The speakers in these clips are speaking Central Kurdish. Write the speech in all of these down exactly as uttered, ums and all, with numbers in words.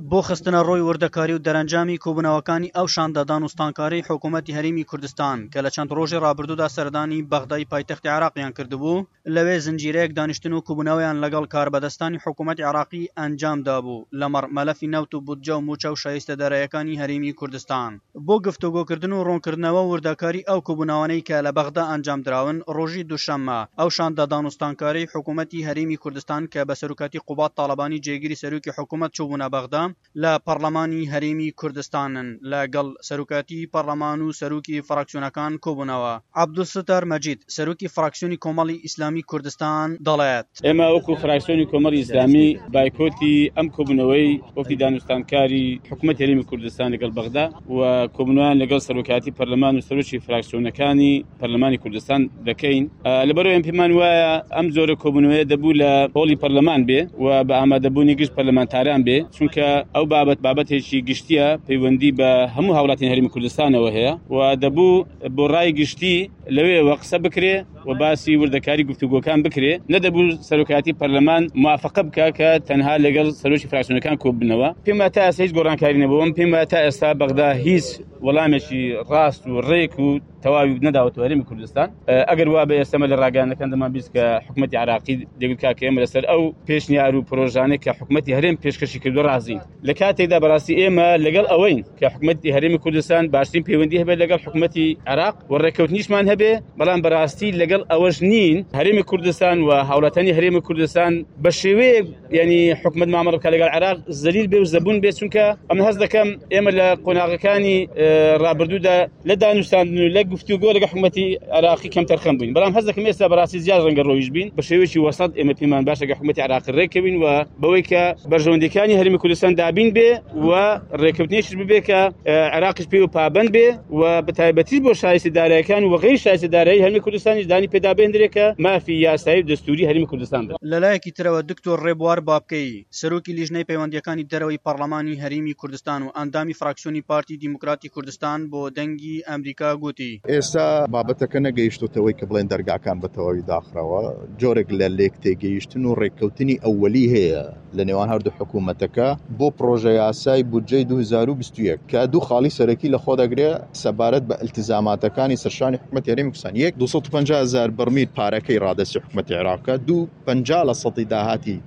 بۆ خستنە ڕۆی وردەکاری و دەرەنجامی کۆبوونەوەکانی ئەو شاندەدان و ستانکارەی حکوومەتی هەرێمی کوردستان کە لە چەند ڕۆژی ڕابردوودا سەردانی بەغدای پایتەختی عێراقیان کردبوو، لەوێ زنجیرەیەک دانیشتن و کوبوونەوەیان لەگەڵ کاربەدەستانی حکوومەتی عێراقی ئەنجامدا بوو لەمەڕ مەلەفی نەوت و بودجە و موچە و شایستە داراییەکانی هەرێمی کوردستان. بۆ گفتوگۆکردن و ڕوونکردنەوە وردەکاری ئەو کوبوونەوانەی کە لە بەغدا ئەنجامدراون، ڕۆژی دووشەممە ئەو شاندەدان و ستانکارەی حکوومەتی هەرێمی کوردستان کە بە سەرۆکاتی قوبات تاڵەبانی جێگیری سەرۆکی حکوومەت چووبوونە بەغدا لە پەرلەمانی هەرێمی کوردستانن لەگەڵ سەرۆکاتی پەرلەمان و سەرۆکی فراکسیۆنەکان کۆبوونەوە. عەبدولستار مەجید سەرۆکی فراکسیۆنی کۆمەڵی ئیسلامی کوردستان دەڵێت ئێمە وەکو فراکسیۆنی کۆمەڵی ئیسلامی بایکۆتی ئەم کۆبوونەوەی وەفدی دانوستانکاری حکوومەتی هەرێمی کوردستان لەگەڵ بەغدا و کۆبوونەوەیان لەگەڵ سەرۆکاتی پەرلەمان و سەرۆکی فراکسیۆنەکانی پەرلەمانی کوردستان دەکەین. لەبەرەوەی ئەم پێمان وایە ئەم زۆرە کۆبوونەوەیە دەبوو لە هۆڵی پەرلەمان بێ و بە ئامادەبوونی گشت پەرلەمانتاران بێ، چونکە ئەو بابەت بابەتێکی گشتیە پەیوەندی بە هەموو هاوڵاتیان هەرێمی کوردستانەوە هەیە و دەبوو بۆ ڕای گشتی لەوێەوە قسە بکرێ و باسی وردەکاری گفتوگۆکان بکرێ، نەدەبوو سەرۆکاتی پەرلەمان موافقە بکە کە تەنها لەگەڵ سەرۆکی فراکسیۆنەکان کۆببنەوە. پێم وایە تا ئێستا هیچ گۆڕانکاری نەبووە. پێم وایە تا ئێستا بەغدا هیچ وەڵامێکی ڕاست و ڕێک و تەواوی نەداوەتەوە هەرێمی کوردستان. ئەگەر وا بە ئێستەمە لە ڕاگەیانەکان دەمان بیست کە حکوومەتی عێراقی دەگوت کە ئێمە لەسەر ئەو پێشنیار و پرۆژانەی کە حکوومەتی هەرێم پێشکەشی کردو ڕازین. لە کاتێکدا بەڕاستی ئێمە لەگەڵ ئەوەین کە حکوومەتی هەرێمی کوردستان باشترین پەیوەندی هەبێت لەگەڵ حکوومەتی عێراق و ڕێککەوتنیشمان هەبێ، بەڵام بەڕاستی لەگەڵ ئەوەش نین. هەرێمی کوردستان و هاوڵاتیانی هەرێمی کوردستان بە شێوەیە ینی حکوومەت مامەڵە بکات لەگەڵ عێراق زەلیل بێ و زەبون بێ، چونکە ئەم هەست دەکەم ئێمە لە قۆناغەکانی ڕابردوودا لە دانوستاندن و لە گفتوگۆ لەگەڵ حکوومەتی عێراقی کەم تەرخەم بووین، بەڵام هەست دەکەم ئێستا بەڕاستی زیاد ڕەنگە ڕۆیش بین بە شێوەیەکی وەسەط ئێمە پێمان باشە کە حکوومەتی عێراقی ڕێکەوین و بەوەی کە بەرژەوەندەکانی هەرێمی کوردستان دابین بێ و ڕێکەوتنیش ببێ کە عێراقیش پێ و پابەند بێ و بەتایبەتی بۆ شایستە داراییەکان و غەیر شایستە دارایی هەرێمی کوردستانیش دانی پێدا بێندرێ کە مافی یاسایی و دەستوری هەرێمی کوردستان بێت. لەلایەکی ترەوە دکتۆر ڕێبوار بابکەی سەرۆکی لیژنەی پەیوەندیەکانی دەرەوەی پەرلەمانی هەرێمی کوردستان و ئەندامی فراکسیۆنی پارتی دیموکراتی کوردستان بۆ دەنگی ئەمریکا گوتی ئێستا بابەتەکە نەگەیشتوتەوەی کە بڵێن دەرگاکان بە تەواوی داخراوە، جۆرێک لە لێک تێگەیشتن و ڕێککەوتنی ئەوەلی هەیە لە نێوان هەردوو حکوومەتەکە بۆ پرۆژە یاسای بودجەی دوو هەزار و بیست و یەک کە دوو خاڵی سەرەکی لە خۆ دەگرێ سەبارەت بە ئیلتیزاماتەکانی سەرشانی حکوومەتی هەرێمی کوردستان. یەک دووسەد و پەنجا هەزار بەرمیل پارەکەی ڕادەستی حکوومەتی عێراقە، دوو پەنجا لە سەدی داهاتی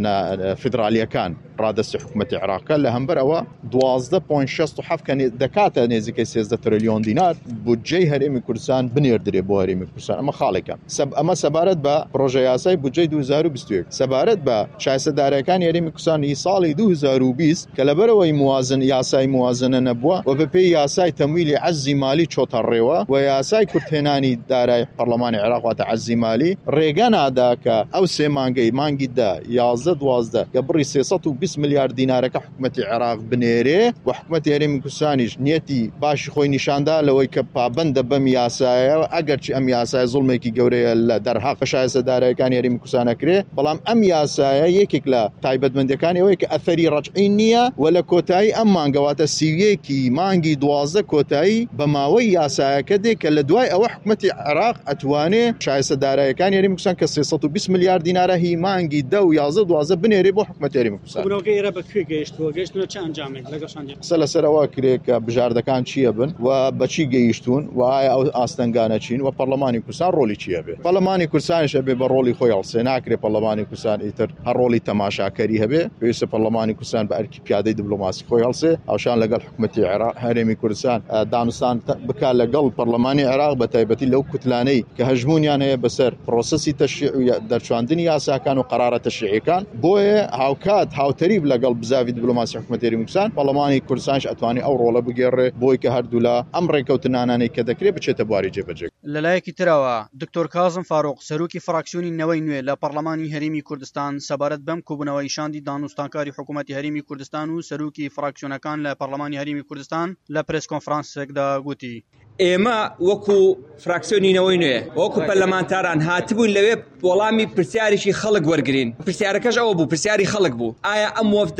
فیدرالیەکان ڕادەستی حکوومەتی عێراقە لە هەمبەرەوە دوازدە پۆینت شەست و حەفت کە دەکاتە نێزیکەی سێزدە تریلیۆن دینار بودجەی هەرێمی کوردستان بنێردرێ بۆ هەرێمی کوردستان. ئەمە خاڵێکە. ئەمە سەبارەت بە پرۆژە یاسای بودجەی دوو هەزار و بیست و یەک. سەبارەت بە شایستەدارەکانی هەرێمی کوردستانی ساڵی دوو هەزار و بیست کە لەبەرەوەی موازن یاسای موازنە نەبووە و بەپێی یاسای تەمویلی عەزی مالی چۆتە ڕێوە و یاسای کورتهێنانی دارایی پەرلەمانی عێراق واتە عەزی مالی ڕێگە نادا کە ئەو سێ مانگەی مانگی دا یازدە دوازدە کە بڕی سێسەد و بیست ملیار دینارەکە حکوومەتی عێراق بنێرێ و حکوومەتی هەرێمی کوردستانیش نیەتی باشی خۆی نیشاندا لەوەی کە پابەندە بەم یاسایە، ئەگەرچی ئەم یاسایە زوڵمێکی گەورەیە لە دەرهاق شایستەدارەکانی هەرێمی کوردستان ئەکرێ، بەڵام ئەم یاسایە یەکێک لە تایبەتمەندەکانی ئەوەی کە ئەثەری ڕەجعی نییە و لە کۆتایی ئەم مانگەواتە سیویەکی مانگی دوازدە کۆتایی بە ماوەی یاسایەکە دێ کە لە دوای ئەوە حکوومەتی عێراق ئەتوانێ شایستەدارەکانی هەرێمی کوردستان کە سێسەد و بیست ملیار دینارە هی مانگی دە و یازدە دوازدە بنێرێ بۆ حکوومەتی هەرێمی کوردستان. بنەوەگەیرە بەکوێ گەیشتووە گەیشتنە چ ئەنجامێک لەگەڵشان قسە لەسەرەوە کرێ کە بژاردەکان چییە بن و بەچی گەیشتون و ئایا ئەو ئاستەنگانە چین و پەرلەمانی کوردستان ڕۆلی چییە بێ. پەرلەمانی کوردستانیش هەبێ بە ڕۆلی خۆی هەڵسێ ناکرێ پەرلەمانی کوردستان ئیتر هەر ڕۆلی تەماشاکەری هەبێ، پێویستە پەرلەمانی کوردستان بە ئەرکی پیادەی دیپلۆماسی خۆی هەڵسێ ئەوشان لەگەڵ حکوومەتی عێراق هەرێمی کوردستان دانوستان بکا لەگەڵ پەرلەمانی عێراق بە تایبەتی لەو کوتلانەی کە هەژمونیان هەیە بەسەر پرۆسەسی تەشریع و دەرچواندنی یاساکان و قەرارە تەشریعیەکان بۆیە هاوکات هاوتەریب لەگەڵ بزاوی دیپلۆماسی حکوومەتی هەرێمی کوردستان پەرلەمانی کوردستانش ئەتوانێت ئەو ڕۆڵە بگێڕێ بۆی کە هەردوو لە ئەم ڕێککەوتنانانەی کە دەکرێت بچێتە بواری جێبەجێ. لەلایەکی ترەوە دکتۆر کازم فاروق سەرۆکی فراکسیۆنی نەوەی نوێ لە پەرلەمانی هەرێمی کوردستان سەبارەت بەم کۆبوونەوەی شاندی دانوستانکاری حکوومەتی هەرێمی کوردستان و سەرۆکی فراکسیۆنەکان لە پەرلەمانی هەرێمی کوردستان لە پرێس کۆنفرانسێکدا گوتی ئێمە وەکو فراکسیۆنی نەوەی نوێ وەکو پەرلەمانتاران هاتبوون لەوێ وەڵامی پرسیارێکی خەڵک وەرگرین. پرسیارەکەش ئەوە بوو، پرسیاری خەڵک بوو، ئایا ئەم وەفدە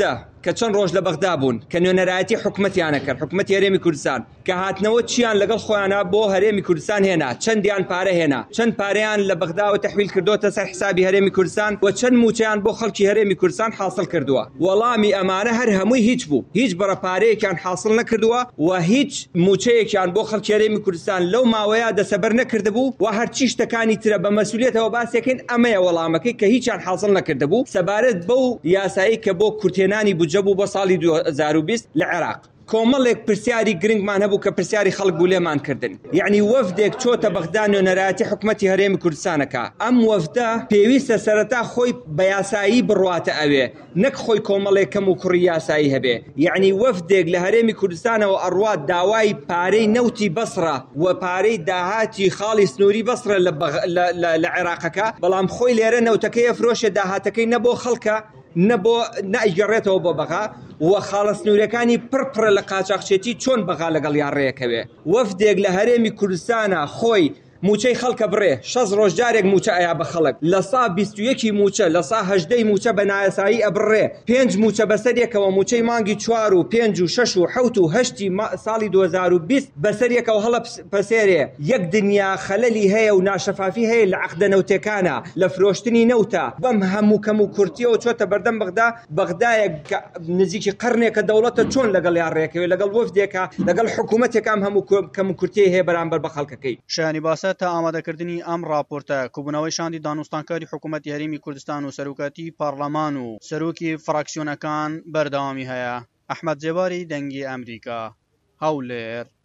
کە چەند ڕۆژ لە بەغدا بوون کە نوێنەرایەتی حکومەتیانە کرد حکومەتی هەرێمی کوردستان کە هاتنەوە چیان لەگەڵ خۆیانە بۆ هەرێمی کوردستان هێنا چەندیان پارە هێنا چەند پارەیان لە بەغداوە تەحویل کردوتە سەر حسابی هەرێمی کوردستان و چەند موچەیان بۆ خەڵکی هەرێمی کوردستان حاصل کردووە وەڵامی ئەمانە هەر هەمووی هیچ بوو هیچ بەڕەپارەیەکیان حاصل نەکردووە و هیچ موچەیەکیان بۆ خەڵکی هەرێمی کوردستان لەو ماوەیە دەسەبەر نەکردبوو و هەرچی شتەکانی ترە بە مەسئولیتەوە باسێکن ئەمەیە وەڵامەکەی کە هیچیان حاصل نەکردبوو سەبارەت بەو یاسایی کە بۆ کورتێنانی بودجە بوو بۆ ساڵی دوو هەزار و بیست لە عێراق کۆمەڵێک پرسیاری گرنگمان هەبوو کە پرسیاری خەڵک بوو لێمان کردن یعنی وەفدێک چۆتە بەغدا نوێنەرایەتی حکومەتی هەرێمی کوردستانەکە ئەم وەفدە پێویستە سەرەتا خۆی بە یاسایی بڕواتە ئەوێ نەک خۆی کۆمەڵێک کەم و کوڕی یاسایی هەبێ یعنی وەفدێک لە هەرێمی کوردستانەوە ئەڕوات داوای پارەی نەوتی بەسڕە و پارەی داهاتی خاڵی سنووری بەسڕە لە عێراقەکە بەڵام خۆی لێرە نەوتەکەی ئەفرۆشێ داهاتەکەی نەبۆ خەڵکە نەبۆ نائیگەڕێتەوە بۆ بەغا و خاڵە سنوورەکانی پڕپڕە لە قاچاقچێتی چۆن بەغا لەگەڵ یان ڕێیەکەوێ وەفدێک لە هەرێمی کوردستانە خۆی موچەی خەڵکە بڕێ شەش ڕۆژ جارێک موچە ئەیا بە خەڵک لە سا بیست و یەکی موچە لە سا هەژدەی موچە بە نایاسایی ئەبڕێ پێنج موچە بەسەرێکەوە موچەی مانگی چوار و پێنج و شەش و حەوت و هەشتی ساڵی دوو هەزار و بیست بەسەرێکەوە هەڵە پەسێرێ یەک دنیا خەلەلی هەیە و ناشەفافی هەیە لە عەقدە نەوتەکانە لە فرۆشتنی نەوتە بەم هەموو کەم و کورتیەوە چۆتە بەردەم بەغدا بەغدایەک نزیکی قەرنێکە دەوڵەتە چۆن لەگەڵ یان ڕێیەکەوێ لەگەڵ وەفدێکە لەگەڵ حکوومەتێکام هەموو کەم و کورتیە هەیە بەرامبەر بە خەڵکەکەی شایانی باسە تا ئامادەکردنی ئەم راپۆرتە کوبوونەوەی شاندی دانوستانکاری حکوومەتی هەرێمی کوردستان و سەرۆکاتی پارلەمان و سەرۆکی فراکسیۆنەکان بەردەوامی هەیە ئەحمەد جێباری دەنگی ئەمریکا هەولێر